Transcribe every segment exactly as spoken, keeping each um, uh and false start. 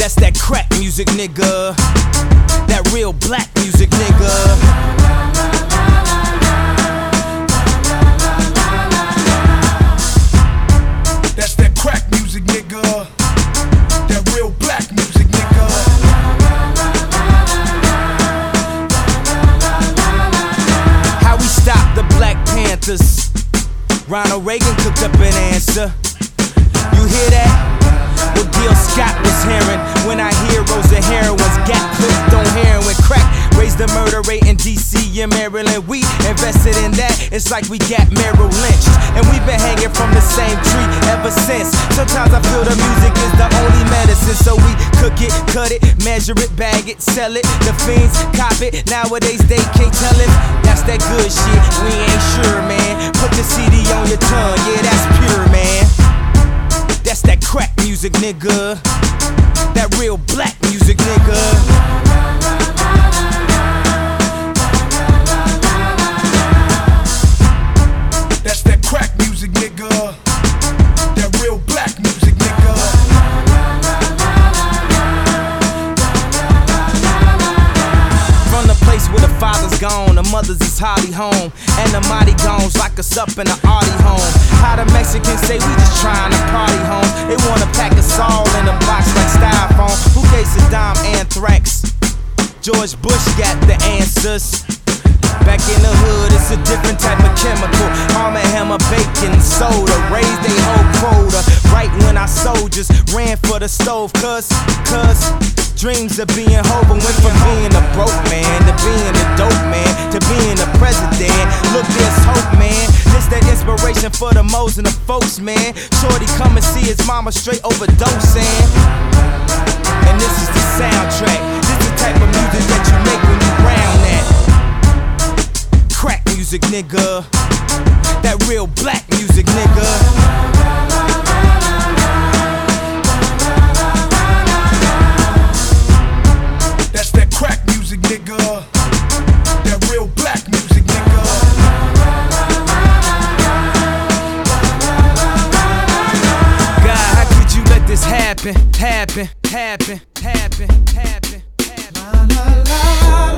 That's that crack music, nigga. That real black music, nigga. That's that crack music, nigga. That real black music, nigga. How we stop the Black Panthers? Ronald Reagan cooked up an answer. You hear that? What Gil Scott was hearing when our heroes and heroines got clipped on heroin. Crack raised the murder rate in D C and Maryland. We invested in that, it's like we got Merrill lynched. And we've been hanging from the same tree ever since. Sometimes I feel the music is the only medicine, so we cook it, cut it, measure it, bag it, sell it. The fiends cop it, nowadays they can't tell it. That's that good shit, we ain't sure, man. Put the C D on your tongue, yeah, that's pure, man. That's that crack music, nigga. That real black music, nigga. That's that crack music, nigga. That real black music, nigga. From the place where the father's gone, the mothers is hardly home, and the mighty gones lock us up in the arty home. How the Mexicans say we just trying to party home. They wanna pack us all in a box like styrofoam. Who gave Saddam anthrax? George Bush got the answers. Back in the hood, it's a different type of chemical. Arm and Hammer, baking soda, raised they whole quota. Right when our soldiers ran for the stove, cuz, cuz dreams of being Hova went from being a broke man to being a dope man to being a president. Look, there's hope, man. This that inspiration for the moles and the folks, man. Shorty come and see his mama straight overdosing. And this is the soundtrack. This the type of music that you make when you round that. Crack music, nigga. That real black music, nigga. That's that crack music, nigga. That real black music, nigga. God, how could you let this happen, happen, happen, happen, happen, happen?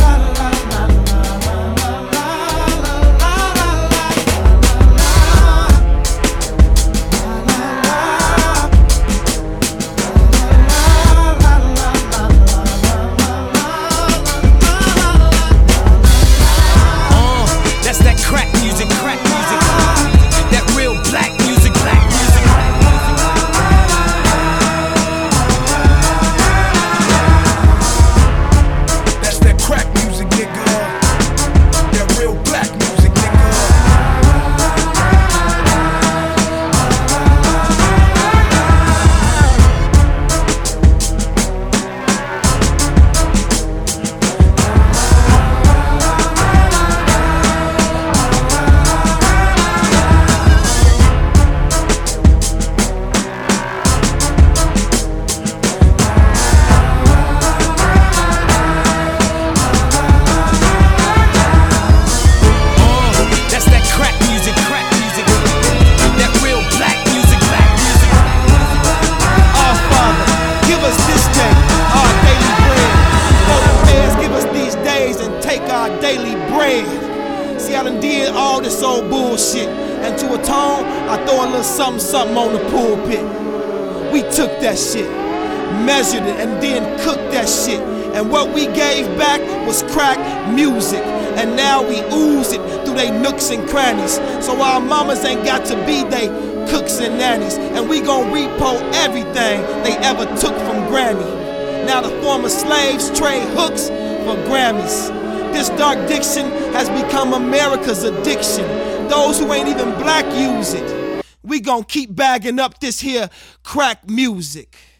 See, I done did all this old bullshit, and to atone, I throw a little something, something on the pulpit. We took that shit, measured it, and then cooked that shit, and what we gave back was crack music, and now we ooze it through they nooks and crannies. So our mamas ain't got to be they cooks and nannies, and we gon' repo everything they ever took from Granny. Now the former slaves trade hooks for Grammys. This dark diction has become America's addiction. Those who ain't even black use it. We gon' keep bagging up this here crack music.